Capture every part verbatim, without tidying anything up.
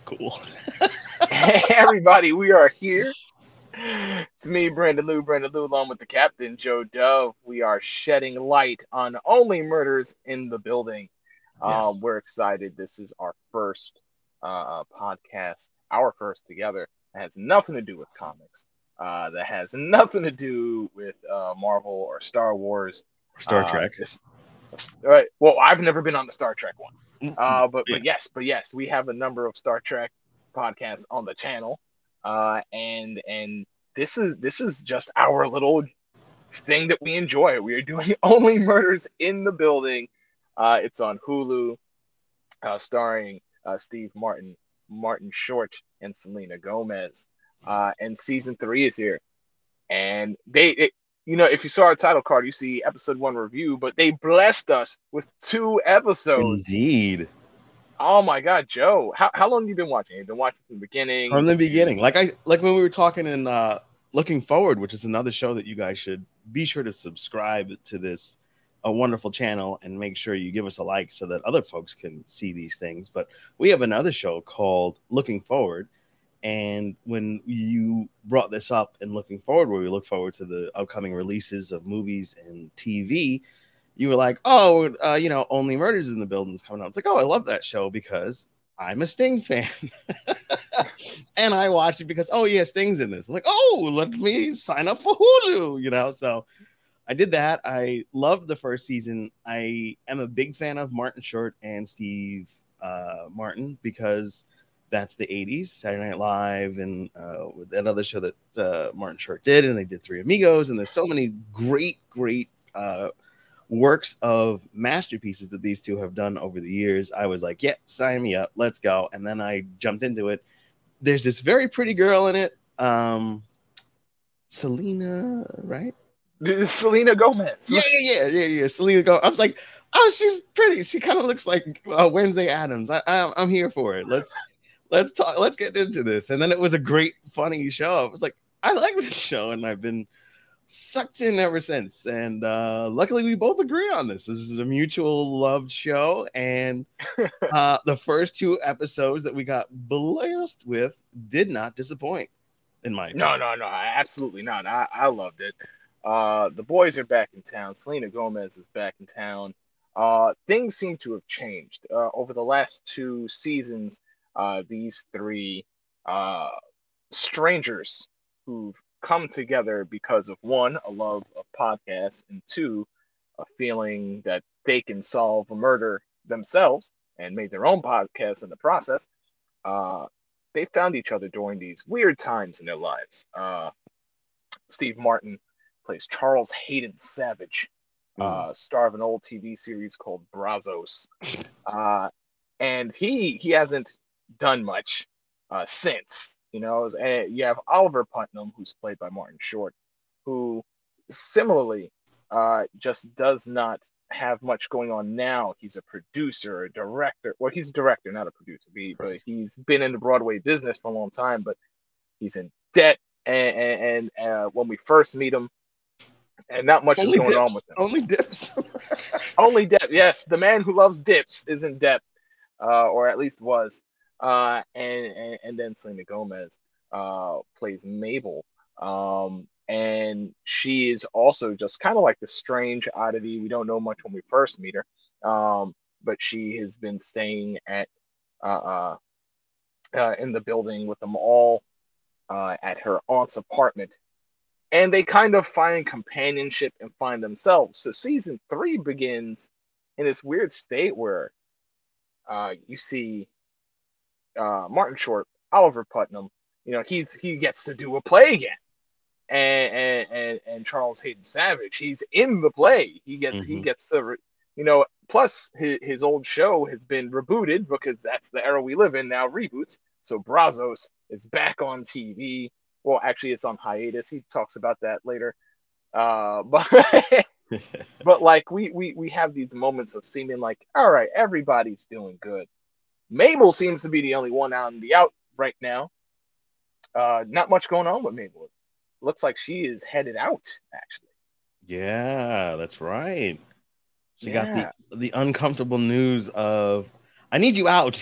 cool. Hey, everybody, we are here. It's me, Brandon Lou, Brandon Lou, along with the captain, Joe Dove. We are shedding light on Only Murders in the Building. Um, Yes. we're excited. This is our first uh, podcast, our first together. It has nothing to do with comics. Uh, that has nothing to do with uh, Marvel or Star Wars. Star Uh, Trek. it's, right. Well, I've never been on the Star Trek one. Mm, Uh, but Yeah. but yes, but yes, we have a number of Star Trek podcasts on the channel. Uh, and and this is this is just our little thing that we enjoy. We are doing Only Murders in the Building. Uh, it's on Hulu, uh, starring uh, Steve Martin, Martin Short, and Selena Gomez. Uh, and season three is here. And they, it, you know, if you saw our title card, you see episode one review, but they blessed us with two episodes. Indeed. Oh my God, Joe! How how long have you been watching? You've been watching from the beginning. From the Did beginning. you? Like I like when we were talking in uh Looking Forward, which is another show that you guys should be sure to subscribe to this a wonderful channel and make sure you give us a like so that other folks can see these things. But we have another show called Looking Forward. And when you brought this up and Looking Forward, where we look forward to the upcoming releases of movies and T V, you were like, oh, uh, you know, Only Murders in the Building is coming out. It's like, oh, I love that show because I'm a Sting fan. And I watched it because, oh, yeah, Sting's in this. I'm like, oh, let me sign up for Hulu, you know? So I did that. I loved the first season. I am a big fan of Martin Short and Steve uh, Martin because that's the eighties, Saturday Night Live, and uh, with that other show that uh, Martin Short did, and they did Three Amigos, and there's so many great, great uh, works of masterpieces that these two have done over the years. I was like, yep, yeah, sign me up, let's go. And then I jumped into it. There's this very pretty girl in it, um, Selena, right? Selena Gomez. Yeah, yeah, yeah, yeah, yeah. Selena Gomez. I was like, oh, she's pretty. She kind of looks like uh, Wednesday Addams. I, I, I'm here for it. Let's let's talk. Let's get into this. And then it was a great, funny show. I was like, I like this show, and I've been sucked in ever since. And uh, luckily, we both agree on this. This is a mutual loved show, and uh, the first two episodes that we got blessed with did not disappoint. In my opinion. No, no, no, absolutely not. I, I loved it. Uh, the boys are back in town. Selena Gomez is back in town. Uh, things seem to have changed uh, over the last two seasons. Uh, these three uh, strangers who've come together because of one, a love of podcasts, and two, a feeling that they can solve a murder themselves and made their own podcast in the process. Uh, they found each other during these weird times in their lives. Uh, Steve Martin plays Charles Hayden Savage, Mm. uh, star of an old T V series called Brazos, uh, and he he hasn't done much uh, since. You know, uh, you have Oliver Putnam, who's played by Martin Short, who similarly uh, just does not have much going on now. He's a producer, a director. Well, he's a director, not a producer, but he's been in the Broadway business for a long time. But he's in debt, and, and, and uh, when we first meet him, and not much Only is going on dips. with him. Only dips. Only debt. Yes, the man who loves dips is in debt, uh, or at least was. Uh, and, and and then Selena Gomez uh, plays Mabel, um, and she is also just kind of like the strange oddity. We don't know much when we first meet her, um, but she has been staying at uh, uh, uh, in the building with them all uh, at her aunt's apartment, and they kind of find companionship and find themselves. So season three begins in this weird state where uh, you see uh, Martin Short, Oliver Putnam. You know, he's he gets to do a play again, and and and, and Charles Hayden Savage, he's in the play. He gets mm-hmm. he gets to, you know. Plus, his, his old show has been rebooted because that's the era we live in now. Reboots. So Brazos is back on T V. Well, actually, it's on hiatus. He talks about that later. Uh, but but like we we we have these moments of seeming like, all right, everybody's doing good. Mabel seems to be the only one out in the out right now. Uh, not much going on with Mabel. Looks like she is headed out, actually. Yeah, that's right. She yeah. got the, the uncomfortable news of I need you out.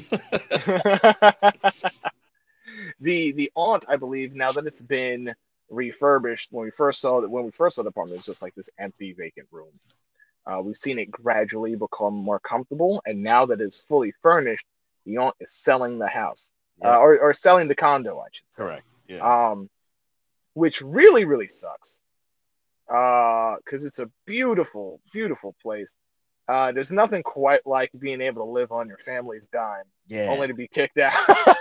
the the aunt, I believe, now that it's been refurbished, when we first saw that when we first saw the apartment, it was just like this empty, vacant room. Uh, we've seen it gradually become more comfortable, and now that it's fully furnished, the aunt is selling the house, Yeah. uh, or or selling the condo, I should say. Correct. Yeah. Um, which really really sucks, uh, because it's a beautiful, beautiful place. Uh, there's nothing quite like being able to live on your family's dime, Yeah. only to be kicked out.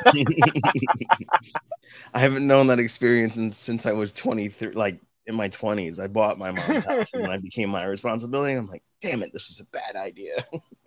I haven't known that experience since, since I was twenty-three, like in my twenties. I bought my mom's house and then I became my responsibility. I'm like, damn it, this is a bad idea.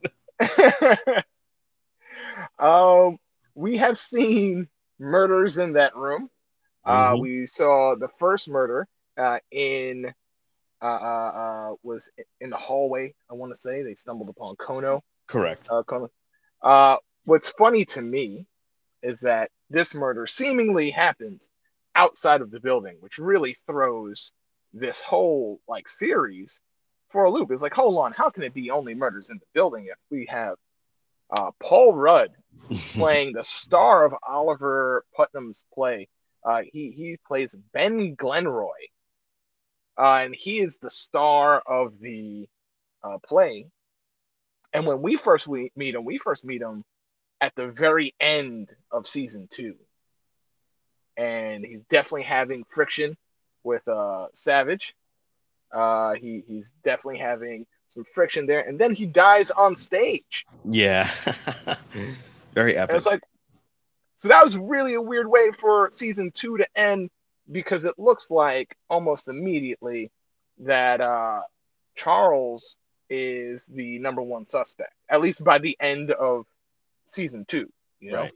um, we have seen murders in that room. Uh, Mhm. we saw the first murder uh, in uh, uh, uh, was in the hallway. I want to say they stumbled upon Kono. Correct. Uh, Kono. Uh, what's funny to me is that this murder seemingly happens outside of the building, which really throws this whole like series for a loop. It's like, hold on, how can it be only murders in the building if we have uh, Paul Rudd playing the star of Oliver Putnam's play? Uh, he he plays Ben Glenroy, uh, and he is the star of the uh, play. And when we first we meet him, we first meet him at the very end of season two, and he's definitely having friction with uh, Savage. Uh, he he's definitely having some friction there, and then he dies on stage. Yeah. Very epic. And it's like, so that was really a weird way for season two to end, because it looks like almost immediately that uh, Charles is the number one suspect, at least by the end of season two. You know,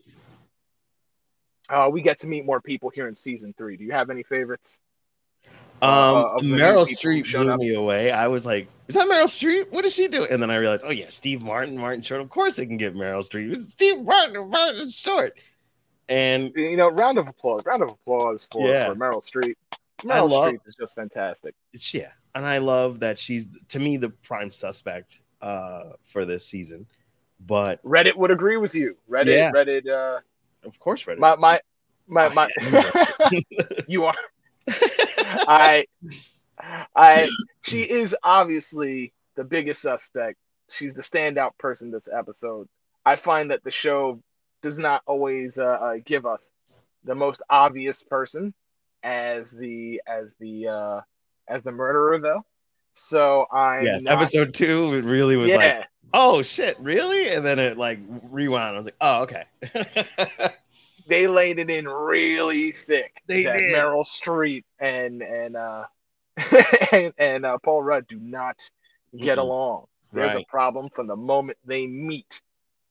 right. uh, we get to meet more people here in season three. Do you have any favorites? Um, uh, Meryl Streep blew up? me away. I was like, "Is that Meryl Streep? What does she do?" And then I realized, "Oh yeah, Steve Martin, Martin Short. Of course they can get Meryl Streep. It's Steve Martin, Martin Short." And you know, round of applause, round of applause for, yeah. for Meryl Streep. Meryl love, Streep is just fantastic. Yeah, and I love that she's, to me, the prime suspect uh, for this season. But Reddit would agree with you. Reddit, yeah. Reddit. Uh, of course, Reddit. My my my my. You are. I, I. She is obviously the biggest suspect. She's the standout person this episode. I find that the show does not always uh, uh, give us the most obvious person as the as the uh, as the murderer, though. So I yeah, not... episode two it really was yeah. like, oh shit, really? And then it like rewound. I was like, oh okay. They laid it in really thick. They that did. Meryl Streep and and uh, and, and uh, Paul Rudd do not get mm-hmm. along. There's right. a problem from the moment they meet.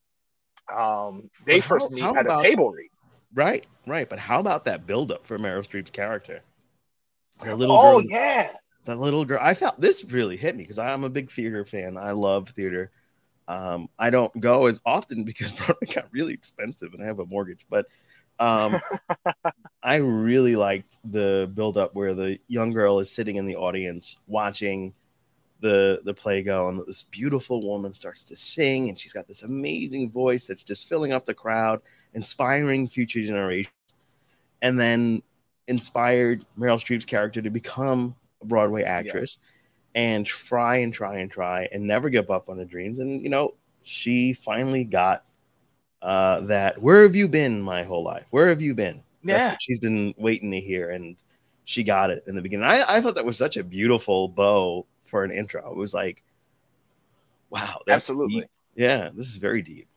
Um, they how, first meet at about, a table read. Right, right. But how about that buildup for Meryl Streep's character? That little oh girl, yeah, that little girl. I felt this really hit me because I'm a big theater fan. I love theater. Um, I don't go as often because it got really expensive and I have a mortgage. But um, I really liked the buildup where the young girl is sitting in the audience watching the the play go, and this beautiful woman starts to sing, and she's got this amazing voice that's just filling up the crowd, inspiring future generations, and then inspired Meryl Streep's character to become a Broadway actress yeah. and try and try and try and never give up on her dreams. And you know, she finally got uh that where have you been my whole life? Where have you been? Yeah. That's what she's been waiting to hear, and she got it in the beginning. I, I thought that was such a beautiful bow for an intro. It was like, wow, that's absolutely deep. Yeah, this is very deep.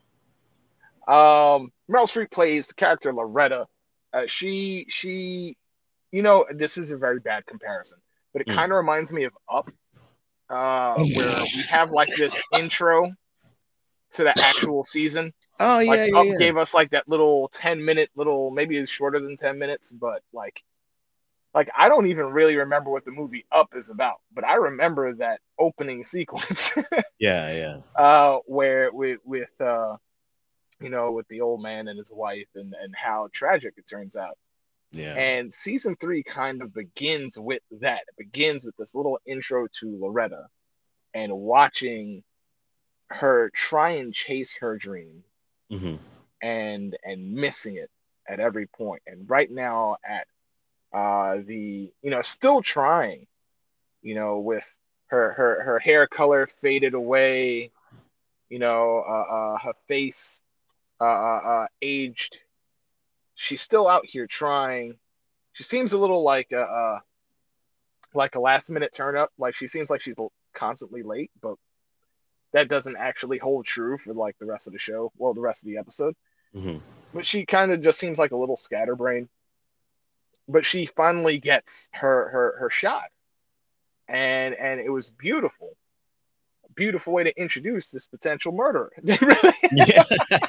Um, Meryl Streep plays the character Loretta. Uh, she she, you know, this is a very bad comparison, but it mm. kind of reminds me of Up, uh, where we have like this intro to the actual season. Oh yeah, like yeah, Up yeah. gave us like that little ten minute little, maybe it's shorter than ten minutes, but like. Like, I don't even really remember what the movie Up is about, but I remember that opening sequence. yeah, yeah. Uh, where with, with uh, you know, with the old man and his wife and, and how tragic it turns out. Yeah. And season three kind of begins with that. It begins with this little intro to Loretta and watching her try and chase her dream Mm-hmm. and and missing it at every point. And right now at uh the you know still trying, you know, with her her her hair color faded away, you know, uh, uh her face uh, uh, uh aged. She's still out here trying. She seems a little like a uh, like a last minute turn up. Like she seems like she's constantly late, but that doesn't actually hold true for like the rest of the show. Well, the rest of the episode. Mm-hmm. But she kind of just seems like a little scatterbrain. But she finally gets her her her shot, and and it was beautiful, beautiful way to introduce this potential murderer. Yeah.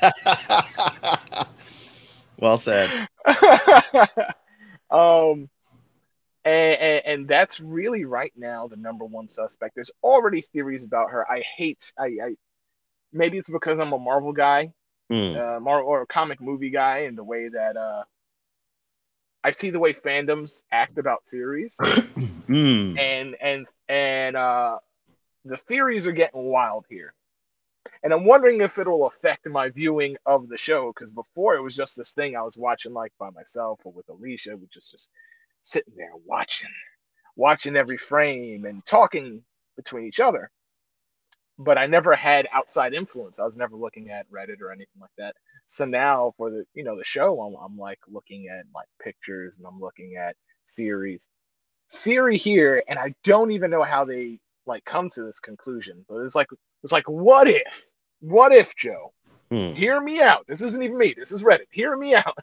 Well said. um, and, and and that's really right now the number one suspect. There's already theories about her. I hate. I, I maybe it's because I'm a Marvel guy, Mm. uh, Marvel or a comic movie guy, and the way that uh, I see the way fandoms act about theories, Mm. and and and uh, the theories are getting wild here. And I'm wondering if it'll affect my viewing of the show, because before it was just this thing I was watching like by myself or with Alicia, which is just sitting there watching, watching every frame and talking between each other. But I never had outside influence. I was never looking at Reddit or anything like that. So now for the you know the show, I'm, I'm like looking at like pictures and I'm looking at theories. Theory here, and I don't even know how they like come to this conclusion, but it's like it's like what if? What if, Joe? Hmm. Hear me out. This isn't even me. This is Reddit. Hear me out.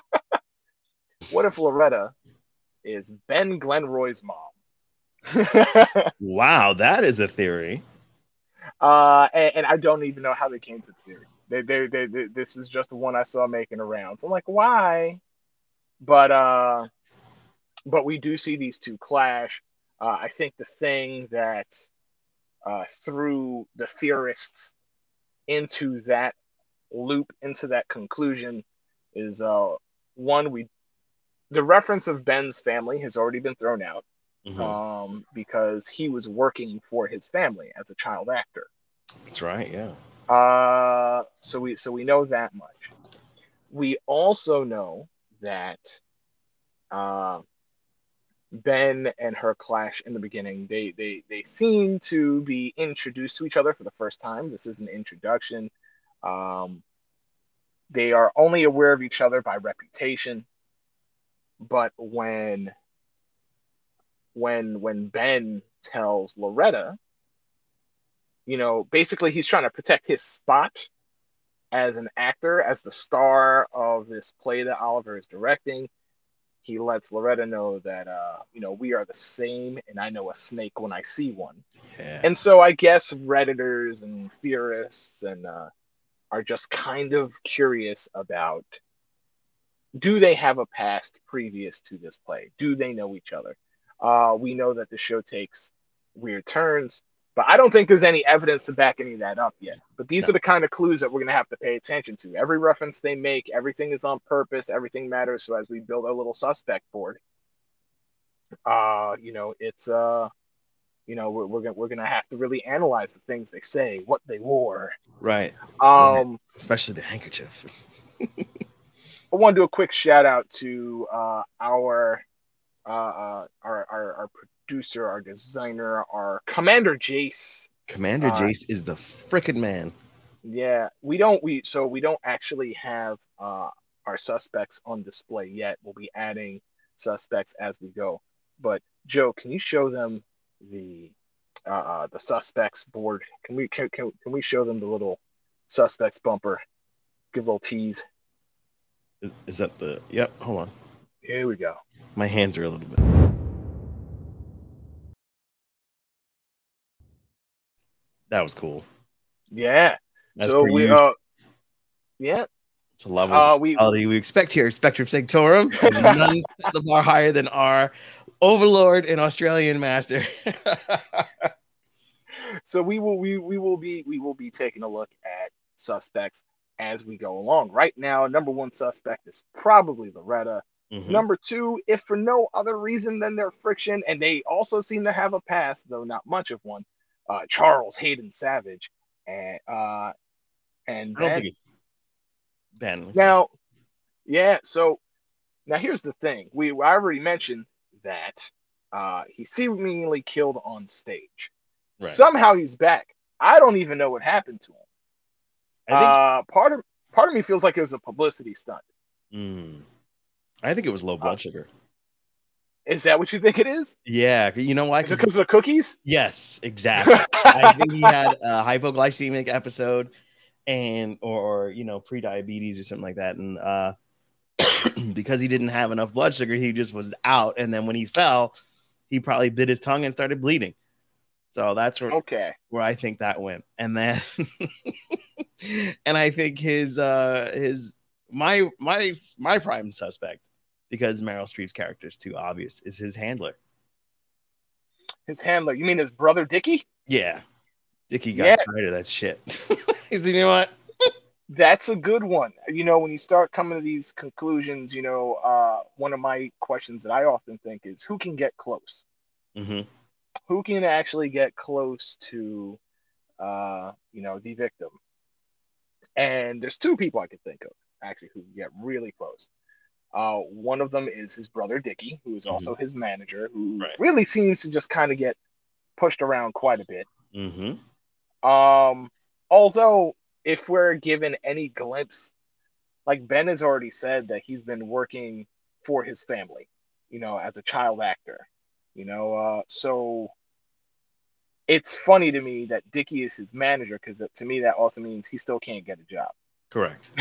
What if Loretta is Ben Glenroy's mom? Wow, that is a theory. uh, and, and I don't even know how they came to the theory. They, they, they, they, this is just the one I saw making around. So I'm like, why? But uh, but we do see these two clash. Uh, I think the thing that uh, threw the theorists into that loop, into that conclusion, is uh, one, we the reference of Ben's family has already been thrown out, Mm-hmm. um, because he was working for his family as a child actor. That's right. Yeah. Uh, so we so we know that much. We also know that uh, Ben and her clash in the beginning. They they they seem to be introduced to each other for the first time. This is an introduction. Um, they are only aware of each other by reputation. But when when when Ben tells Loretta, you know, basically he's trying to protect his spot as an actor, as the star of this play that Oliver is directing. He lets Loretta know that, uh, you know, we are the same, and I know a snake when I see one. Yeah. And so I guess Redditors and theorists and uh, are just kind of curious about, do they have a past previous to this play? Do they know each other? Uh, we know that the show takes weird turns, but I don't think there's any evidence to back any of that up yet. But these No. are the kind of clues that we're going to have to pay attention to. Every reference they make, everything is on purpose, everything matters. So as we build our little suspect board, uh, you know, it's uh, you know, we're we're gonna we're gonna have to really analyze the things they say, what they wore. Right. Um, Especially the handkerchief. I want to do a quick shout out to uh, our, uh, uh, our our our producer, our designer, our Commander Jace. Commander Uh, Jace is the frickin' man. Yeah, we don't we so we don't actually have uh, our suspects on display yet. We'll be adding suspects as we go. But Joe, can you show them the uh, uh, the suspects board? Can we can, can can we show them the little suspects bumper? Give a little tease. Is, is that the? Yep. Hold on. Here we go. My hands are a little bit. That was cool. Yeah. As so per we usual. uh yeah. It's a level Uh, of we- quality we expect here at Spectrum Sanctorum. And none set the bar higher than our overlord and Australian master. So we will we we will be we will be taking a look at suspects as we go along. Right now, number one suspect is probably Loretta. Mhm. Number two, if for no other reason than their friction, and they also seem to have a past, though not much of one, uh, Charles Hayden Savage. and uh, and I don't think Ben. it's Ben. Now, yeah. So now here's the thing. We I already mentioned that uh, he seemingly killed on stage. Right. Somehow he's back. I don't even know what happened to him. I think. Uh, part of part of me feels like it was a publicity stunt. Mm, I think it was low Uh, blood sugar. is that what you think it is? Yeah, you know why? Is it because of the cookies? Yes, exactly. I think he had a hypoglycemic episode, and or, or you know pre-diabetes or something like that, and uh, because he didn't have enough blood sugar, he just was out. And then when he fell, he probably bit his tongue and started bleeding. So that's where Okay. where I think that went. And then, and I think his uh his my my my prime suspect, because Meryl Streep's character is too obvious, is his handler. His handler. You mean his brother Dickie? Yeah, Dickie got Yeah. tired of that shit. He's you know what? That's a good one. You know, when you start coming to these conclusions, you know, uh, one of my questions that I often think is who can get close? Mm-hmm. Who can actually get close to, uh, you know, the victim? And there's two people I could think of actually who can get really close. Uh, one of them is his brother Dickie, who is also Mm-hmm. his manager, who Right. really seems to just kind of get pushed around quite a bit. Mm-hmm. Um, although, if we're given any glimpse, like Ben has already said that he's been working for his family, you know, as a child actor, you know, uh, so it's funny to me that Dickie is his manager because to me that also means he still can't get a job. Correct.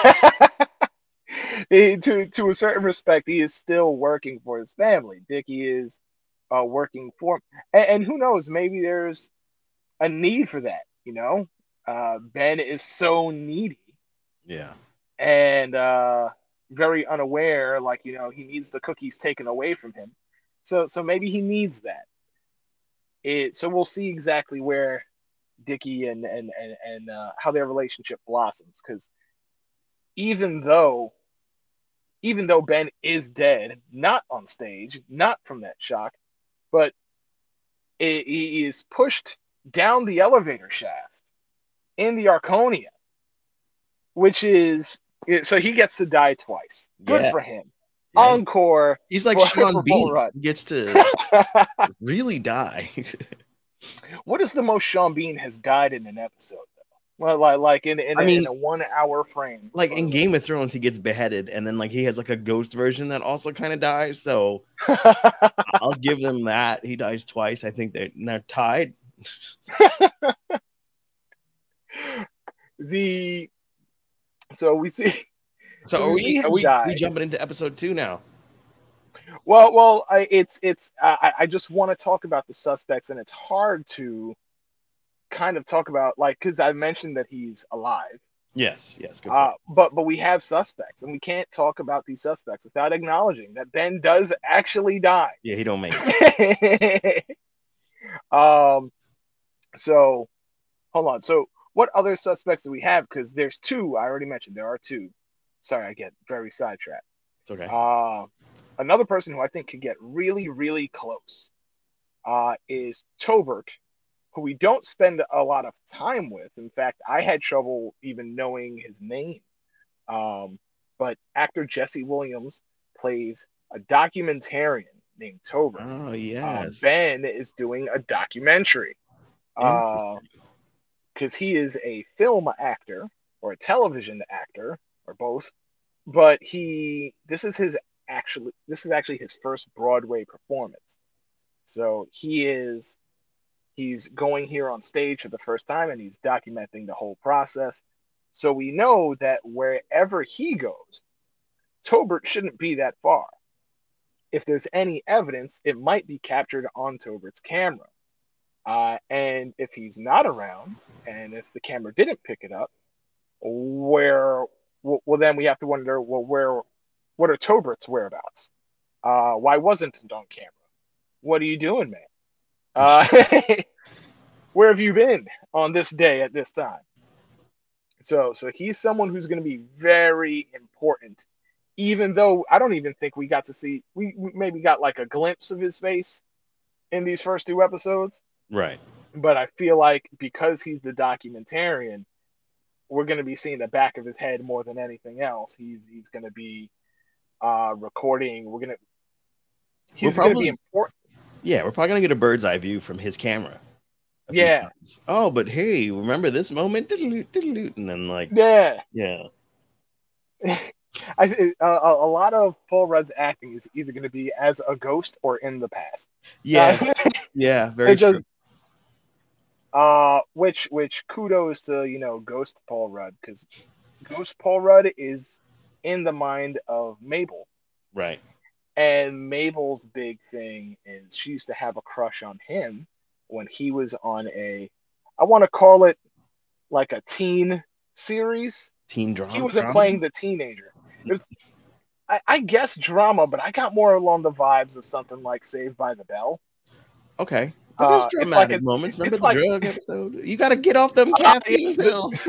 He, to to a certain respect, he is still working for his family. Dickie is uh, working for him, and, and who knows? Maybe there's a need for that. You know, uh, Ben is so needy Yeah. and uh, very unaware. Like you know, he needs the cookies taken away from him. So so maybe he needs that. It so we'll see exactly where Dickie and and and, and uh, how their relationship blossoms. Because even though even though Ben is dead, not on stage, not from that shock, but it, he is pushed down the elevator shaft in the Arconia, which is so he gets to die twice. Good Yeah. for him. Yeah. Encore. He's like for, Sean for Bean. Rudd. He gets to really die. What is the most Sean Bean has died in an episode? Well, like, like in, in, I a, mean, in a one hour frame. like in Game of Thrones, he gets beheaded, and then like he has like a ghost version that also kind of dies. So I'll give them that. He dies twice. I think they're, they're tied. the so we see. So, So are we we see are him we, die. we jumping into episode two now? Well, well, I, it's it's. I, I just want to talk about the suspects, and it's hard to kind of talk about like because I mentioned that he's alive. Yes, yes. Good Uh, point. but but we have suspects, and we can't talk about these suspects without acknowledging that Ben does actually die. Yeah, he don't make it. um. So, hold on. So, what other suspects do we have? Because there's two. I already mentioned there are two. Sorry, I get very sidetracked. It's okay. Uh, another person who I think could get really, really close uh, is Tobert, who we don't spend a lot of time with. In fact, I had trouble even knowing his name. Um, but actor Jesse Williams plays a documentarian named Tobert. Oh Uh, yes. Ben is doing a documentary because Interesting. he is a film actor or a television actor or both. But he this is his actually this is actually his first Broadway performance. So he is he's going here on stage for the first time and he's documenting the whole process. So we know that wherever he goes, Tobert shouldn't be that far. If there's any evidence, it might be captured on Tobert's camera. Uh, and if he's not around, and if the camera didn't pick it up, where well, well then we have to wonder, well, where what are Tobert's whereabouts? Uh, why wasn't it on camera? What are you doing, man? Uh, where have you been on this day at this time? So, so he's someone who's going to be very important, even though I don't even think we got to see, we, we maybe got like a glimpse of his face in these first two episodes. Right. but I feel like because he's the documentarian, we're going to be seeing the back of his head more than anything else. He's he's going to be uh, recording. We're gonna he's going to be important. Yeah, we're probably gonna get a bird's eye view from his camera. Yeah. Oh, but hey, remember this moment? And then like yeah, yeah. I uh, a lot of Paul Rudd's acting is either going to be as a ghost or in the past. Yeah, uh, yeah, very true. Just, uh, which which kudos to you know Ghost Paul Rudd, because Ghost Paul Rudd is in the mind of Mabel, right? And Mabel's big thing is she used to have a crush on him when he was on a, I want to call it like a teen series. Teen drama. He wasn't playing the teenager. It was, I, I guess drama, but I got more along the vibes of something like Saved by the Bell. Okay. But there's uh, dramatic like a, moments. Remember the like, drug episode? You got to get off them caffeine uh, pills.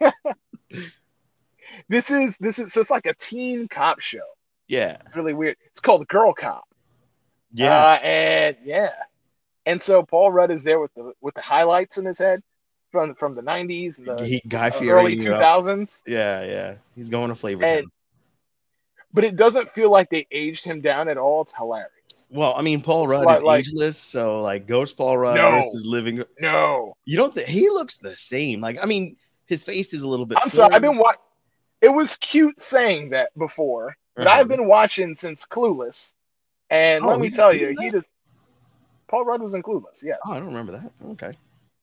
This is this is so it's like a teen cop show. Yeah. It's really weird. It's called Girl Cop. Yeah. Uh, and yeah. And so Paul Rudd is there with the with the highlights in his head from from the nineties and the he, Guy uh, Fieri, early two thousands. Yeah, yeah. He's going to flavor and, town. But it doesn't feel like they aged him down at all. It's hilarious. Well, I mean, Paul Rudd like, is like, ageless, so like Ghost Paul Rudd no, versus living. No, you don't think he looks the same? Like, I mean, his face is a little bit. I'm sorry, I've been watching. It was cute saying that before, but uh-huh. I've been watching since Clueless, and oh, let me he, tell you, he just Paul Rudd was in Clueless. Yes. Oh, I don't remember that. Okay.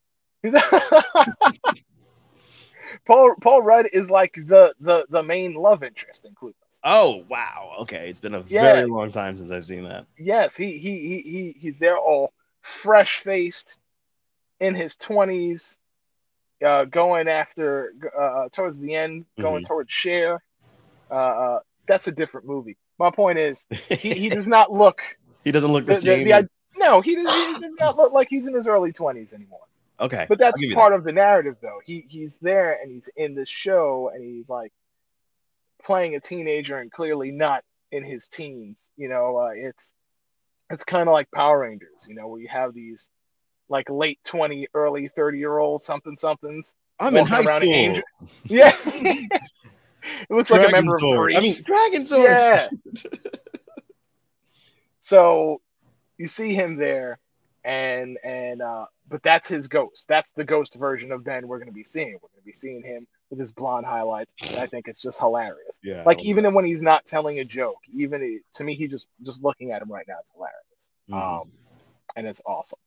Paul Paul Rudd is like the the the main love interest in Clueless. Oh wow! Okay, it's been a yeah. very long time since I've seen that. Yes, he he he he he's there all fresh faced, in his twenties, uh, going after uh, towards the end, going mm-hmm. towards Cher. Uh, uh, that's a different movie. My point is, he, he does not look. He doesn't look the, the same. The, the, as... No, he does, he does not look like he's in his early twenties anymore. Okay, but that's part that. of the narrative, though. He he's there and he's in this show and he's like playing a teenager and clearly not in his teens. You know, uh, it's it's kind of like Power Rangers. You know, where you have these like late twenty, early thirty year old something somethings. I'm in high school. Angel- yeah, it looks Dragon like a member Sword. of Grease. I mean, Dragon Sword. Yeah. So you see him there, and and uh, but that's his ghost. That's the ghost version of Ben we're going to be seeing. We're going to be seeing him with his blonde highlights. And I think it's just hilarious. Yeah. Like even that. when he's not telling a joke, even to me, he just just looking at him right now, it's hilarious. Mm. Um, and it's awesome.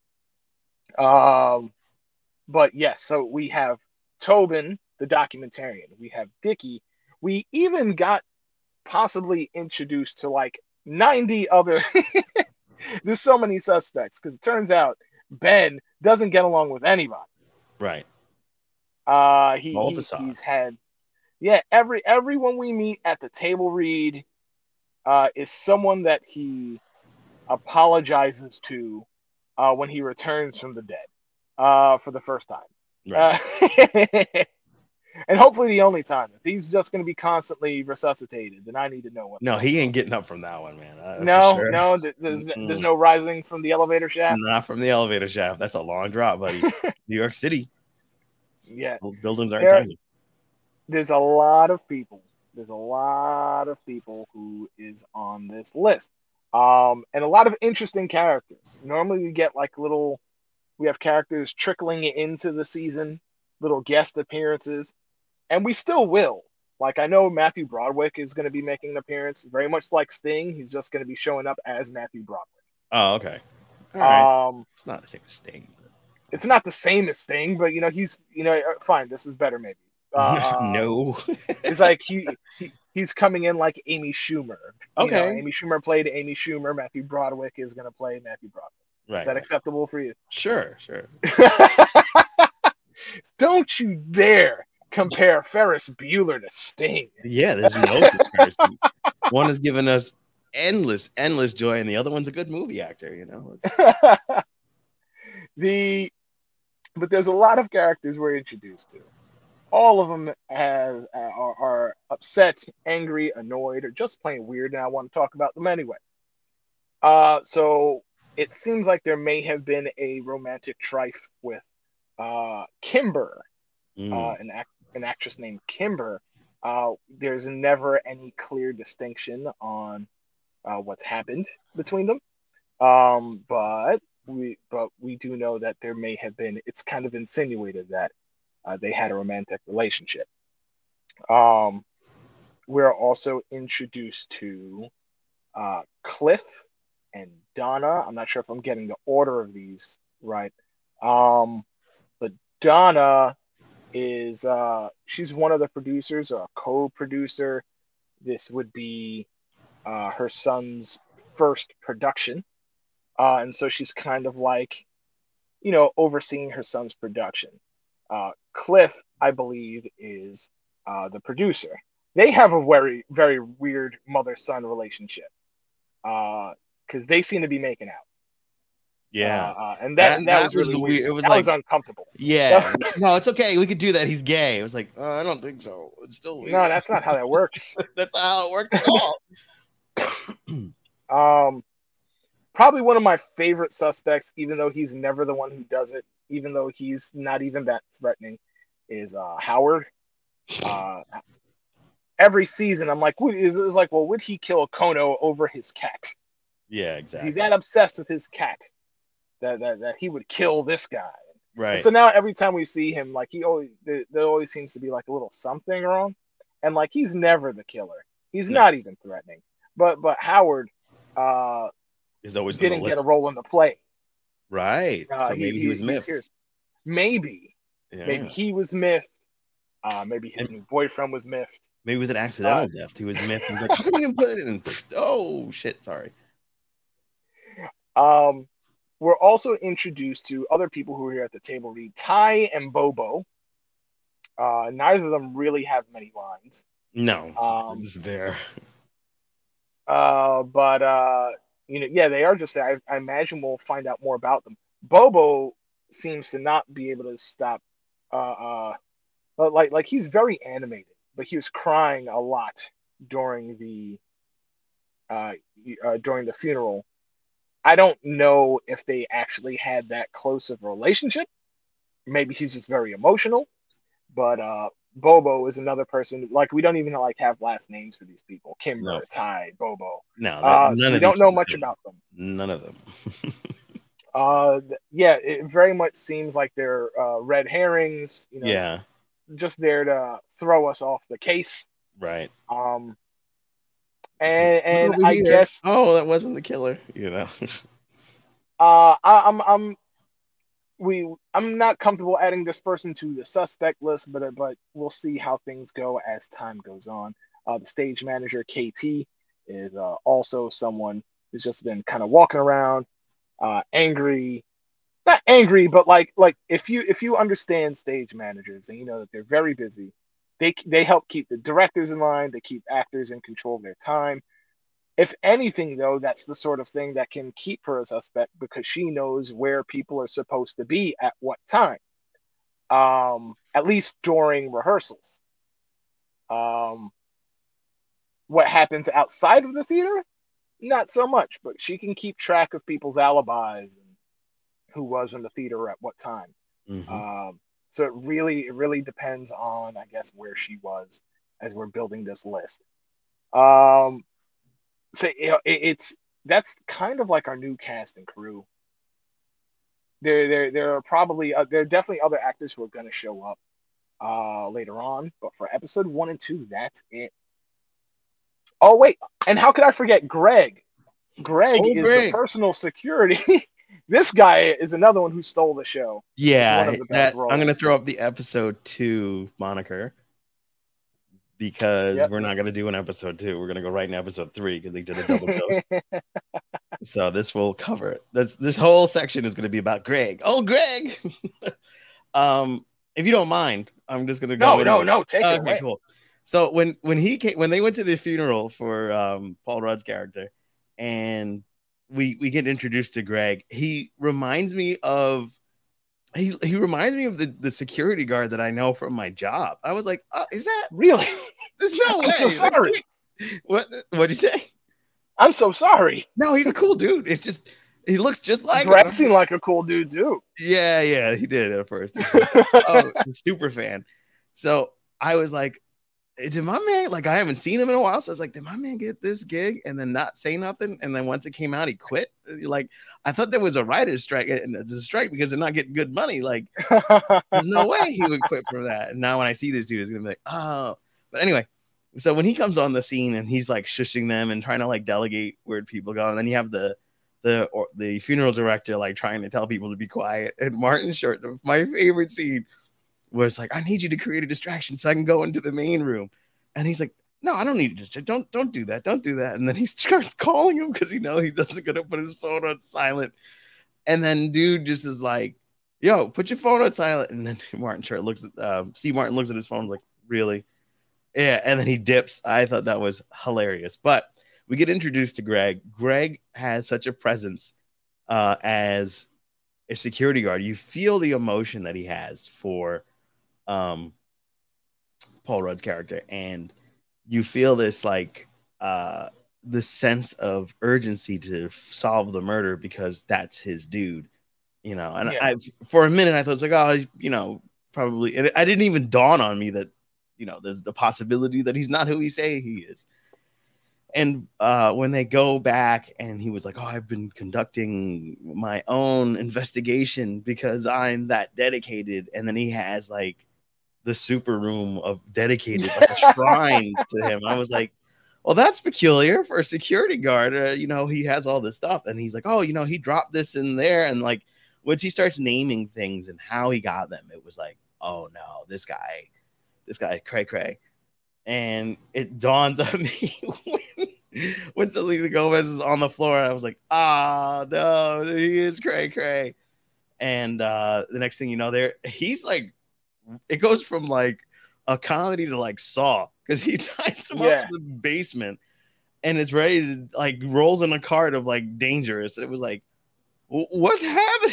Um, but yes, so we have Tobin, the documentarian. We have Dickie. We even got possibly introduced to like ninety other. There's so many suspects because it turns out Ben doesn't get along with anybody. Right. Uh, he, he he's had, yeah, every everyone we meet at the table read uh, is someone that he apologizes to uh, when he returns from the dead uh, for the first time. Right. Uh, and hopefully the only time. If he's just going to be constantly resuscitated, then I need to know what's No, going he on. ain't getting up from that one, man. Uh, no, sure. no, there's, mm-hmm. there's no rising from the elevator shaft. Not from the elevator shaft. That's a long drop, buddy. New York City. Yeah. Those buildings aren't there, tiny. There's a lot of people. There's a lot of people who is on this list. Um, and a lot of interesting characters. Normally we get like little, we have characters trickling into the season, little guest appearances. And we still will. Like, I know Matthew Broderick is going to be making an appearance, very much like Sting. He's just going to be showing up as Matthew Broderick. Oh, okay. All right. Um, it's not the same as Sting. But... It's not the same as Sting, but, you know, he's, you know, fine. This is better, maybe. Uh, no. It's like he, he he's coming in like Amy Schumer. You okay. know, Amy Schumer played Amy Schumer. Matthew Broderick is going to play Matthew Broderick. Right. Is that right. acceptable for you? Sure, sure. Don't you dare compare Ferris Bueller to Sting. Yeah, there's no comparison. One has given us endless, endless joy, and the other one's a good movie actor, you know. the but there's a lot of characters we're introduced to. All of them have are, are upset, angry, annoyed, or just plain weird, and I want to talk about them anyway. Uh, so it seems like there may have been a romantic strife with uh, Kimber, Mm. uh, an, act- an actress named Kimber. Uh, there's never any clear distinction on uh, what's happened between them, um, but we but we do know that there may have been. It's kind of insinuated that uh, they had a romantic relationship. Um, we're also introduced to uh, Cliff and Donna. I'm not sure if I'm getting the order of these right. Um, but Donna is uh, she's one of the producers or a co-producer. This would be uh, her son's first production, uh, and so she's kind of like, you know, overseeing her son's production. Uh, Cliff, I believe, is uh, the producer. They have a very, very weird mother-son relationship because uh, they seem to be making out. Yeah, uh, uh, and that, that, and that, that was really the weird. weird. It was that like was uncomfortable. Yeah, no, it's okay. We could do that. He's gay. It was like, uh, I don't think so. It's still weird. No, that's not how that works. That's not how it works at all. um, probably one of my favorite suspects, even though he's never the one who does it, even though he's not even that threatening, is uh, Howard. Uh, every season, I'm like, is it's like, well, would he kill Kono over his cat? Yeah, exactly. Is he that obsessed with his cat that that, that he would kill this guy? Right. And so now every time we see him, like he always there, there always seems to be like a little something wrong, and like he's never the killer. He's no. not even threatening. But but Howard uh, is always didn't get a role in the play. Right. Uh, so maybe he, he, was miffed. Here's, maybe yeah. maybe he was miffed. Uh, maybe his and, new boyfriend was miffed. Maybe it was an accidental uh, death. He was miffed. He was like, how can you put it in? Oh shit! Sorry. Um. We're also introduced to other people who are here at the table. Read Ty and Bobo. Uh, neither of them really have many lines. No, um, just there. Uh, but uh, you know, yeah, they are just there. I, I imagine we'll find out more about them. Bobo seems to not be able to stop. Uh, uh, like like he's very animated, but he was crying a lot during the uh, uh during the funeral. I don't know if they actually had that close of a relationship. Maybe he's just very emotional. But uh, Bobo is another person. Like we don't even like have last names for these people: Kimber, no. Ty, Bobo. No, that, uh, so we don't know much them. about them. None of them. uh, yeah, it very much seems like they're uh, red herrings. You know, yeah, just there to throw us off the case. Right. Um. And, and I guess oh, that wasn't the killer, you know. uh, I, I'm I'm we I'm not comfortable adding this person to the suspect list, but but we'll see how things go as time goes on. Uh, the stage manager K T is uh, also someone who's just been kind of walking around, uh, angry, not angry, but like like if you if you understand stage managers and you know that they're very busy. They they help keep the directors in line. They keep actors in control of their time. If anything, though, that's the sort of thing that can keep her a suspect because she knows where people are supposed to be at what time, um, at least during rehearsals. Um, what happens outside of the theater? Not so much, but she can keep track of people's alibis and who was in the theater at what time. Mm-hmm. Um, So it really, it really depends on, I guess, where she was as we're building this list. Um, so you know, it, it's that's kind of like our new cast and crew. There, there, there are probably uh, there are definitely other actors who are going to show up uh, later on, but for episode one and two, that's it. Oh wait, and how could I forget Greg? Greg oh, is Greg. the personal security. This guy is another one who stole the show. Yeah, that, I'm going to throw up the episode two moniker because yep. we're not going to do an episode two. We're going to go right in episode three because they did a double dose. So this will cover it. This this whole section is going to be about Greg. Oh, Greg! um, if you don't mind, I'm just going to go. No, no, no. Take uh, it away. Okay, cool. So when when he came, when they went to the funeral for um, Paul Rudd's character, and we we get introduced to Greg, he reminds me of he he reminds me of the, the security guard that I know from my job. I was like, oh, is that really? There's no way. I'm so sorry. What what'd you say? I'm so sorry. No, he's a cool dude. It's just He looks just like Greg him. seemed like a cool dude too. Yeah, yeah, he did at first. Oh, super fan. So I was like, did my man, like, I haven't seen him in a while. So I was like, did my man get this gig and then not say nothing? And then once it came out, he quit. Like, I thought there was a writer's strike, and it's a strike because they're not getting good money. Like, there's no way he would quit for that. And now when I see this dude, it's gonna be like, oh. But anyway, so when he comes on the scene and he's like shushing them and trying to like delegate where people go, and then you have the the or the funeral director like trying to tell people to be quiet. And Martin Short, my favorite scene, was like, I need you to create a distraction so I can go into the main room. And he's like, no, I don't need to. Don't don't do that. Don't do that. And then he starts calling him because he knows he doesn't gonna put his phone on silent. And then dude just is like, yo, put your phone on silent. And then Martin Short looks at um, Steve Martin looks at his phone like, really? Yeah. And then he dips. I thought that was hilarious. But we get introduced to Greg. Greg has such a presence uh, as a security guard. You feel the emotion that he has for um, Paul Rudd's character, and you feel this like uh, this sense of urgency to solve the murder because that's his dude, you know. And yeah. I, for a minute, I thought it was like, oh, you know, probably. And I didn't even dawn on me that, you know, there's the possibility that he's not who he say he is. And uh, when they go back and he was like, oh, I've been conducting my own investigation because I'm that dedicated. And then he has like the super room of dedicated, like a shrine to him. I was like, well, that's peculiar for a security guard. Uh, you know, he has all this stuff. And he's like, oh, you know, he dropped this in there. And like, once he starts naming things and how he got them, it was like, oh no, this guy, this guy, cray cray. And it dawns on me when, when Selena Gomez is on the floor, and I was like, ah, oh, no, he is cray cray. And uh, the next thing you know, there he's like, it goes from like a comedy to like Saw, because he ties him yeah. up to the basement and is ready to like rolls in a cart of like Dangerous. It was like, what's happening?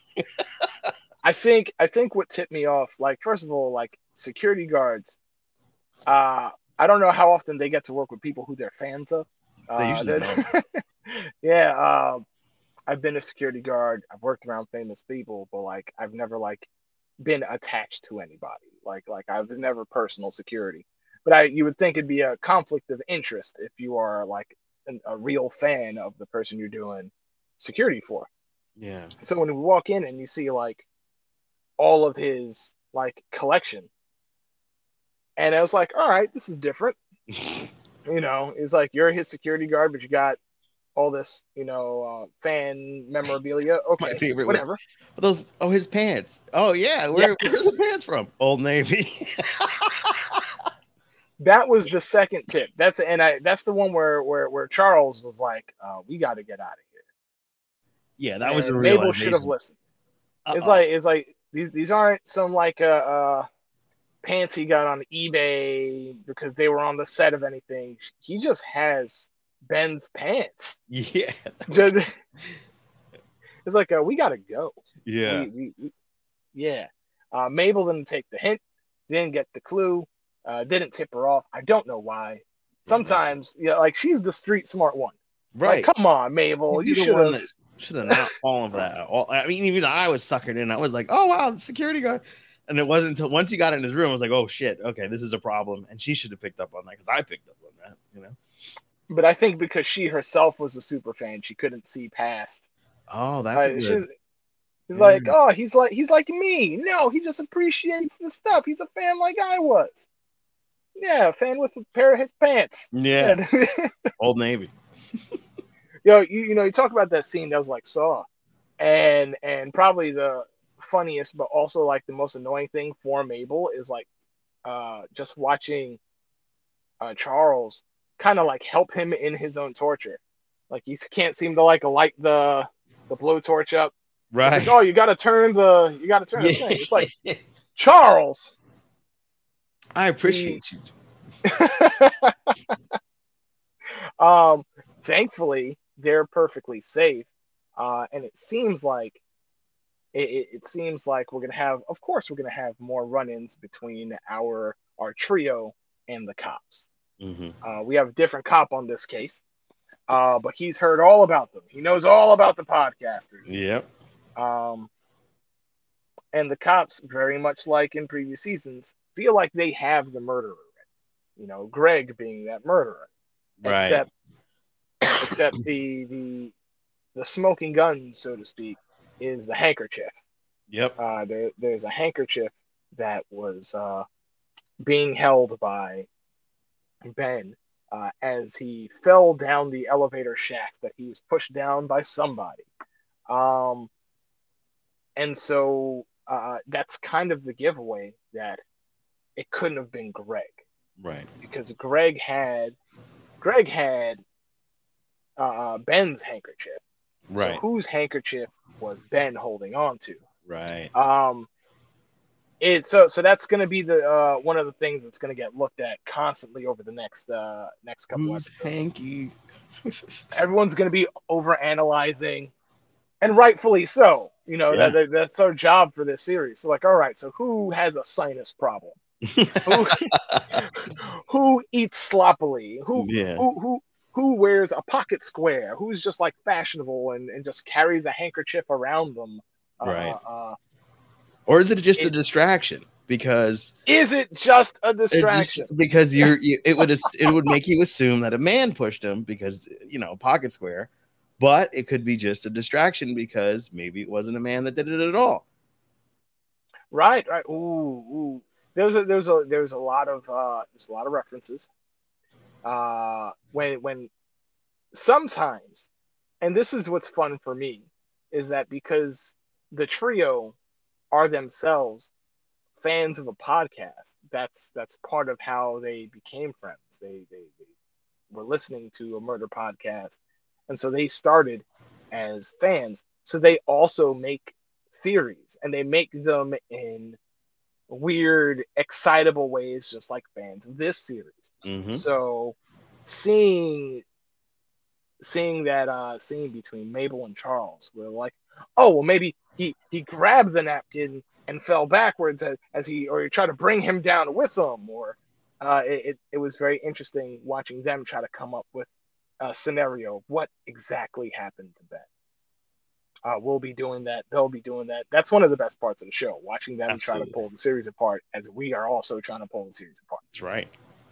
I think I think what tipped me off, like, first of all, like security guards. Uh, I don't know how often they get to work with people who they're fans of. Uh, they usually don't. yeah, uh, I've been a security guard. I've worked around famous people, but like I've never like been attached to anybody. Like like I was never personal security. But I you would think it'd be a conflict of interest if you are like an, a real fan of the person you're doing security for. Yeah. So when we walk in and you see like all of his like collection. And I was like, all right, this is different. You know, it's like you're his security guard, but you got all this, you know, uh, fan memorabilia. Okay, my favorite whatever. Was, those, oh, his pants. Oh, yeah. Where, yes. Where's the pants from? Old Navy. That was the second tip. That's and I that's the one where where where Charles was like, uh, we got to get out of here. Yeah, that and was a Mabel should have listened. Uh-oh. It's like it's like these these aren't some like uh, uh pants he got on eBay because they were on the set of anything. He just has Ben's pants. Yeah. Was... Just, it's like, uh, we got to go. Yeah. We, we, we, yeah. Uh, Mabel didn't take the hint, didn't get the clue, uh, didn't tip her off. I don't know why. Sometimes, yeah, like she's the street smart one. Right. Like, come on, Mabel. You should have. Should have not fallen for that. I mean, even I was suckered in. I was like, oh, wow, the security guard. And it wasn't until once he got in his room, I was like, oh, shit. Okay, this is a problem. And she should have picked up on that because I picked up on that, you know? But I think because she herself was a super fan, she couldn't see past. Oh, that's uh, a good. He's yeah. like, oh, he's like he's like me. No, he just appreciates the stuff. He's a fan like I was. Yeah, a fan with a pair of his pants. Yeah. Old Navy. Yo, you, you know, you talk about that scene that was like Saw. And and probably the funniest, but also like the most annoying thing for Mabel is like uh, just watching uh, Charles kind of like help him in his own torture. Like he can't seem to like light the the blowtorch up. Right. It's like, oh, you got to turn the you got to turn the thing. It's like Charles. I appreciate he, you. um, thankfully, they're perfectly safe, uh, and it seems like it, it seems like we're gonna have. Of course, we're gonna have more run-ins between our our trio and the cops. Mm-hmm. Uh, we have a different cop on this case. Uh, but he's heard all about them. He knows all about the podcasters. Yep. Um, and the cops, very much like in previous seasons, feel like they have the murderer. You know, Greg being that murderer. Right. Except, except the the the smoking gun, so to speak, is the handkerchief. Yep. Uh, there, there's a handkerchief that was uh, being held by Ben uh, as he fell down the elevator shaft that he was pushed down by somebody. Um, and so uh, that's kind of the giveaway that it couldn't have been Greg. Right. Because Greg had Greg had uh, Ben's handkerchief. Right. So whose handkerchief was Ben holding on to? Right. Um, it so so that's going to be the uh, one of the things that's going to get looked at constantly over the next uh, next couple Who's episodes. hanky? Everyone's going to be over analyzing, and rightfully so. You know Yeah. that, that's our job for this series. So like, all right, so who has a sinus problem? who, who eats sloppily? Who Yeah. who who who wears a pocket square? Who's just like fashionable and, and just carries a handkerchief around them? Right. Uh, uh, Or is it just it, a distraction? Because is it just a distraction? It, because you're you, it would it would make you assume that a man pushed him because you know pocket square, but it could be just a distraction because maybe it wasn't a man that did it at all. Right, right. Ooh, ooh. There's a there's a there's a lot of uh there's a lot of references. Uh when when sometimes, and this is what's fun for me, is that because the trio are themselves fans of a podcast, that's that's part of how they became friends. They they, they were listening to a murder podcast, and so they started as fans. So they also make theories, and they make them in weird, excitable ways, just like fans of this series. Mm-hmm. So seeing seeing that uh scene between Mabel and Charles, we're like, oh well, maybe he he grabbed the napkin and fell backwards as, as he or he tried to bring him down with him, or uh, it, it was very interesting watching them try to come up with a scenario of what exactly happened to Ben. Uh, we'll be doing that. They'll be doing that. That's one of the best parts of the show, watching them Absolutely. try to pull the series apart as we are also trying to pull the series apart. That's right.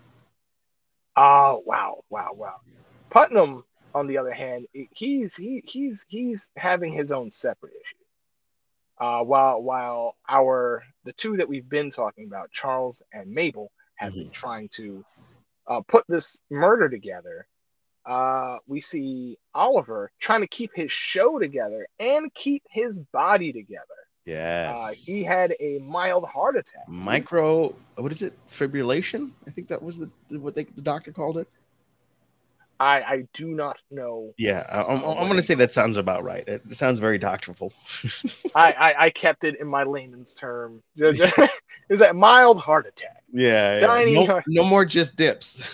Oh, wow, wow, wow. Putnam, on the other hand, he's he he's he's having his own separate issue. Uh, while while our the two that we've been talking about, Charles and Mabel, have mm-hmm. been trying to uh, put this murder together, uh, we see Oliver trying to keep his show together and keep his body together. Yes. Uh, he had a mild heart attack. Micro, what is it? Fibrillation? I think that was the what they, the doctor called it. I, I do not know. Yeah, I'm, I'm, I'm going to say that sounds about right. It sounds very doctorful. I, I, I kept it in my layman's term. Is that mild heart attack? Yeah. yeah. No, heart- no more just dips.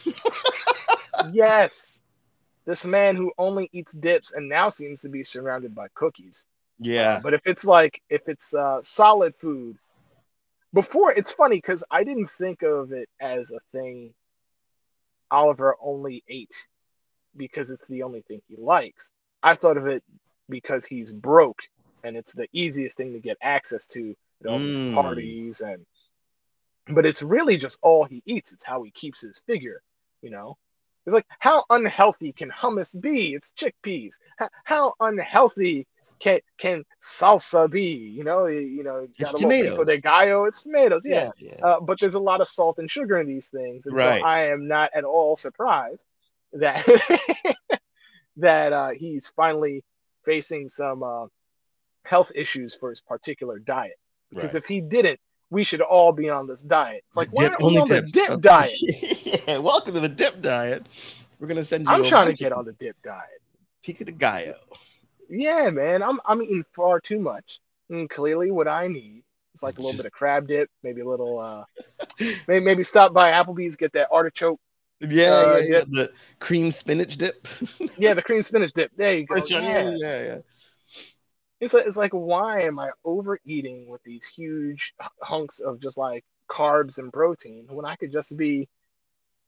Yes. This man who only eats dips and now seems to be surrounded by cookies. Yeah. Uh, but if it's like, if it's uh, solid food, before, it's funny because I didn't think of it as a thing Oliver only ate because it's the only thing he likes. I thought of it because he's broke and it's the easiest thing to get access to at all mm. these parties. And but it's really just all he eats. It's how he keeps his figure, you know? It's like, how unhealthy can hummus be? It's chickpeas. How, how unhealthy can can salsa be? You know, you, you know, you it's tomatoes. Pico de gallo. It's tomatoes, yeah. yeah, yeah. Uh, but there's a lot of salt and sugar in these things, and right. so I am not at all surprised that that uh, he's finally facing some uh, health issues for his particular diet. Because right. if he didn't, we should all be on this diet. It's like, why aren't we on dips. the dip diet? Yeah, welcome to the dip diet. We're gonna send you. I'm trying to get on the dip diet. Pico de gallo. Yeah, man, I'm I'm eating far too much. And clearly, what I need is like a little Just... bit of crab dip, maybe a little. Uh, maybe maybe stop by Applebee's, get that artichoke. Yeah, uh, yeah, yeah. the cream spinach dip. Yeah, the cream spinach dip. There you go. Yeah, yeah, yeah. yeah. It's like, it's like, why am I overeating with these huge hunks of just like carbs and protein when I could just be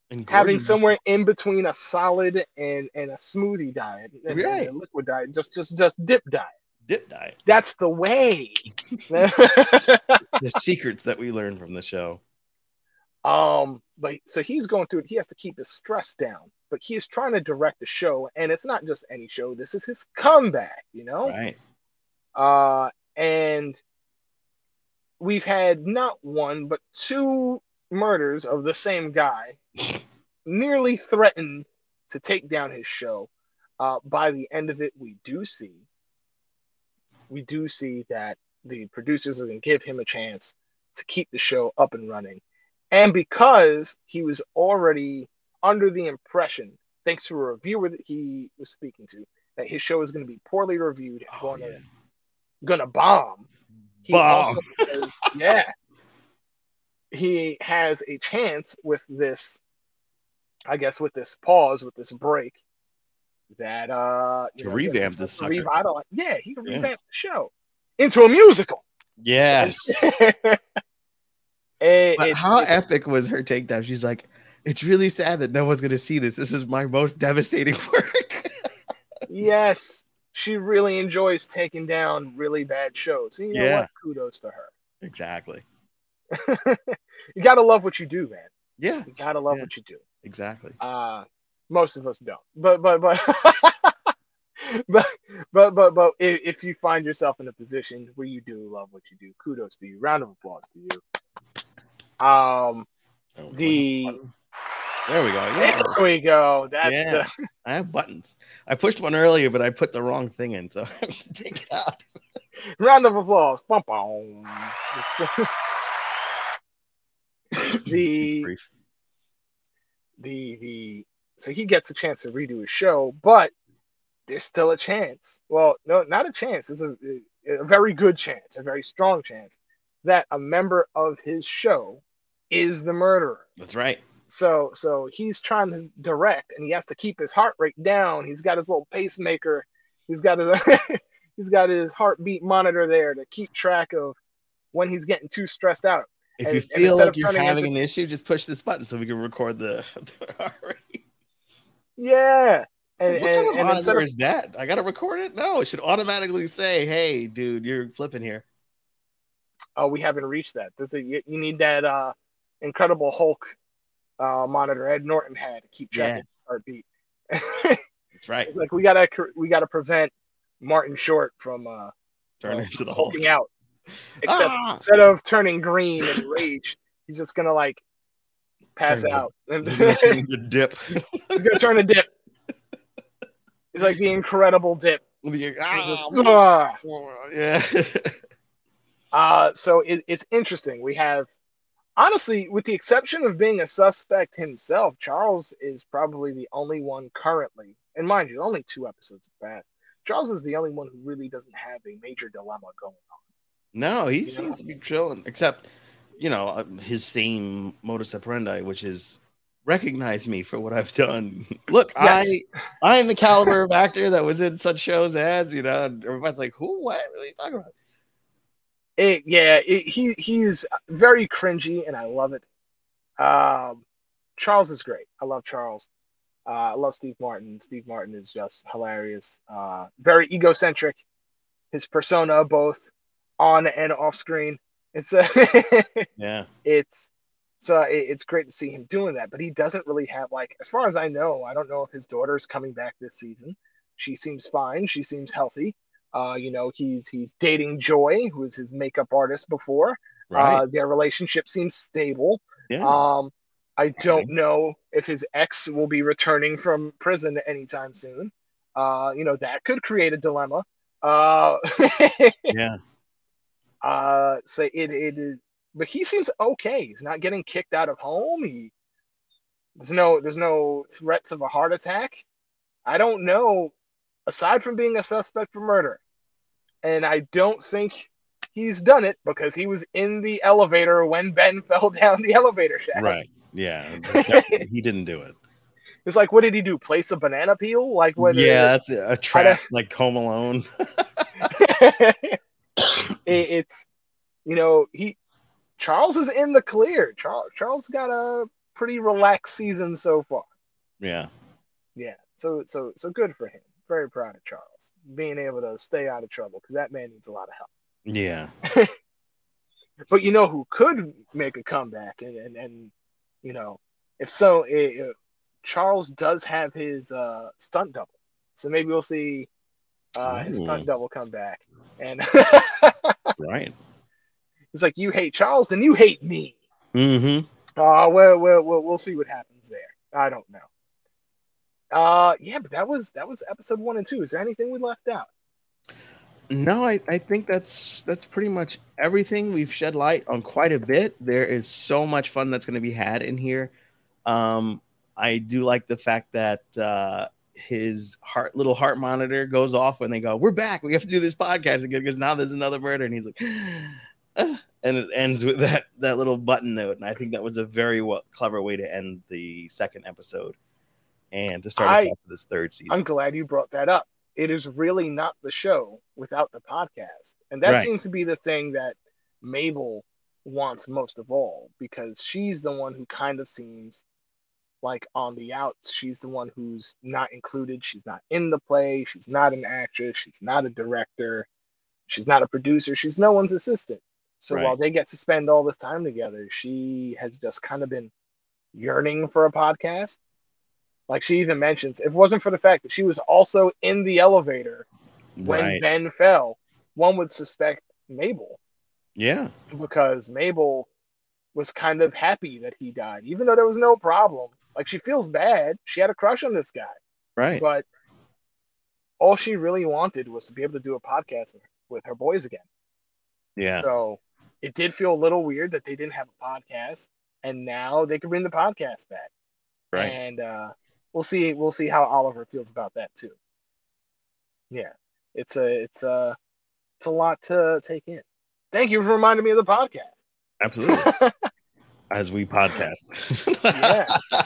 And having gorgeous. somewhere in between a solid and, and a smoothie diet and, Right. and a liquid diet, just just just dip diet. Dip diet. That's the way. The secrets that we learned from the show. Um, but so he's going through it. He has to keep his stress down, but he is trying to direct the show, and it's not just any show. This is his comeback, you know. Right. Uh, and we've had not one but two murders of the same guy, nearly threatened to take down his show. Uh, by the end of it, we do see, we do see that the producers are going to give him a chance to keep the show up and running. And because he was already under the impression, thanks to a reviewer that he was speaking to, that his show is going to be poorly reviewed and Oh, going, yeah. to, going to bomb, he Bomb. also has, yeah, he has a chance with this, I guess, with this pause, with this break, that uh, you To know, revamp that- this to sucker. revitalize. Yeah, he can Yeah. revamp the show into a musical. Yes. It- But it's- how it's- epic was her takedown? She's like, it's really sad that no one's going to see this. This is my most devastating work. Yes, she really enjoys taking down really bad shows. And you know Yeah. what? Kudos to her. Exactly. You gotta love what you do, man. Yeah, You gotta love Yeah. what you do. exactly. Uh, most of us don't, but but but but but but but if, if you find yourself in a position where you do love what you do, kudos to you. Round of applause to you. Um, Oh, the there we go. Yeah. there we go. That's Yeah. the I have buttons. I pushed one earlier, but I put the wrong thing in, so I have to take it out. round of applause. Bum, bum. the Brief. the the so he gets a chance to redo his show, but there's still a chance. Well, no, not a chance. It's a, a very good chance, a very strong chance that a member of his show is the murderer. That's right. So so he's trying to direct, and he has to keep his heart rate down. He's got his little pacemaker. He's got his he's got his heartbeat monitor there to keep track of when he's getting too stressed out. If And- you and feel instead like of you're turning having into- an issue, just push this button so we can record the, the heart rate. Yeah. So And, what and, kind of and instead monitor of is that? I gotta record it? No, it should automatically say, "Hey, dude, you're flipping here." oh, we haven't reached that. This is, you, you need that uh, Incredible Hulk uh, monitor Ed Norton had to keep track Yeah. of heartbeat. That's right. Like we gotta we gotta prevent Martin Short from uh, Turn uh, into the Hulk. hulking out. Except Ah! instead of turning green in rage, he's just gonna like pass Turn- out. And He's gonna turn into dip. he's gonna turn a dip. He's like the Incredible Dip. The- He's just, ah, ah. yeah. Uh, so it, it's interesting. We have, honestly, with the exception of being a suspect himself, Charles is probably the only one currently, and mind you, only two episodes have passed. Charles is the only one who really doesn't have a major dilemma going on. No, he You seems know? to be chilling, except, you know, uh, his same modus operandi, which is recognize me for what I've done. Look, Yes. I I'm the caliber of actor that was in such shows as, you know, and everybody's like, who, what? What are you talking about? It, yeah, it, he he's very cringy, and I love it. Um, Charles is great. I love Charles. Uh, I love Steve Martin. Steve Martin is just hilarious. Uh, very egocentric. His persona, both on and off screen, it's uh, Yeah. it's so it, it's great to see him doing that. But he doesn't really have, like, as far as I know, I don't know if his daughter's coming back this season. She seems fine. She seems healthy. Uh, you know, he's he's dating Joy, who is his makeup artist before. Right. Uh, their relationship seems stable. yeah. Um, I don't know if his ex will be returning from prison anytime soon. Uh, you know, that could create a dilemma. Uh, yeah. uh, so it it is, but he seems okay. He's not getting kicked out of home. He there's no there's no threats of a heart attack. I don't know, aside from being a suspect for murder, and I don't think he's done it because he was in the elevator when Ben fell down the elevator shaft. Right. Yeah. Definitely, he didn't do it. It's like, what did he do? Place a banana peel? Like when? Yeah, that's a trap like Home Alone. it, it's, you know, he Charles is in the clear. Charles Charles got a pretty relaxed season so far. Yeah. Yeah. So so so good for him. Very proud of Charles being able to stay out of trouble because that man needs a lot of help. Yeah. But you know who could make a comeback, and and, and you know, if so, it, Charles does have his uh, stunt double, so maybe we'll see uh, his stunt double come back. And right, it's like, you hate Charles, then you hate me. Mm-hmm. Uh, well, well, we'll we'll see what happens there. I don't know. Uh, yeah, but that was that was episode one and two. Is there anything we left out? No, I, I think that's that's pretty much everything. We've shed light on quite a bit. There is so much fun that's going to be had in here. Um, I do like the fact that uh, his heart little heart monitor goes off when they go, "We're back. We have to do this podcast again because now there's another murder." And he's like, ah, and it ends with that that little button note. And I think that was a very well, clever way to end the second episode and to start us I, off for this third season. I'm glad you brought that up. It is really not the show without the podcast. And that right. seems to be the thing that Mabel wants most of all, because she's the one who kind of seems like on the outs. She's the one who's not included. She's not in the play. She's not an actress. She's not a director. She's not a producer. She's no one's assistant. So right. while they get to spend all this time together, she has just kind of been yearning for a podcast. Like she even mentions, if it wasn't for the fact that she was also in the elevator when right. Ben fell, one would suspect Mabel. Yeah. Because Mabel was kind of happy that he died, even though there was no problem. Like, she feels bad. She had a crush on this guy. Right. But all she really wanted was to be able to do a podcast with, with her boys again. Yeah. So it did feel a little weird that they didn't have a podcast, and now they can bring the podcast back. Right. And, uh, We'll see. We'll see how Oliver feels about that too. Yeah, it's a it's a it's a lot to take in. Thank you for reminding me of the podcast. Absolutely. As we podcast. Yeah.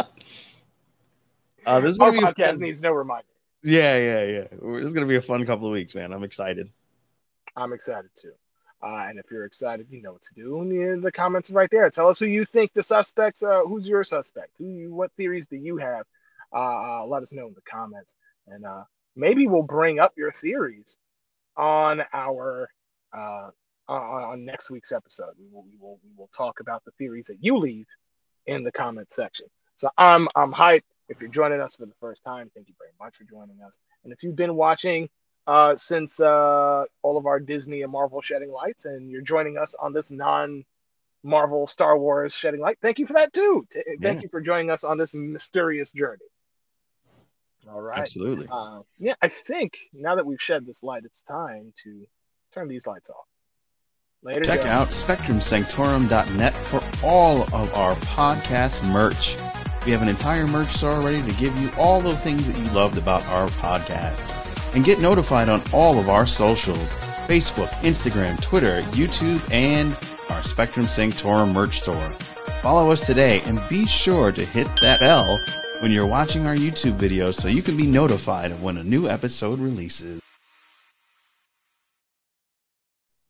uh, this is Our gonna podcast be fun... needs no reminder. Yeah, yeah, yeah. This is gonna be a fun couple of weeks, man. I'm excited. I'm excited too. Uh, and if you're excited, you know what to do. In the comments right there, tell us who you think the suspects. Uh, who's your suspect? Who? You, what theories do you have? Uh, uh, let us know in the comments, and uh, maybe we'll bring up your theories on our uh, on, on next week's episode. We will, we will we will talk about the theories that you leave in the comment section. So I'm I'm hyped. If you're joining us for the first time, thank you very much for joining us. And if you've been watching Uh, since uh, all of our Disney and Marvel shedding lights, and you're joining us on this non-Marvel Star Wars shedding light, thank you for that too. T- yeah. Thank you for joining us on this mysterious journey. All right. Absolutely. Uh, yeah, I think now that we've shed this light, it's time to turn these lights off. Later. Check guys. out spectrum sanctorum dot net for all of our podcast merch. We have an entire merch store ready to give you all the things that you loved about our podcast. And get notified on all of our socials: Facebook, Instagram, Twitter, YouTube, and our Spectrum Sanctorum merch store. Follow us today and be sure to hit that bell when you're watching our YouTube videos so you can be notified of when a new episode releases.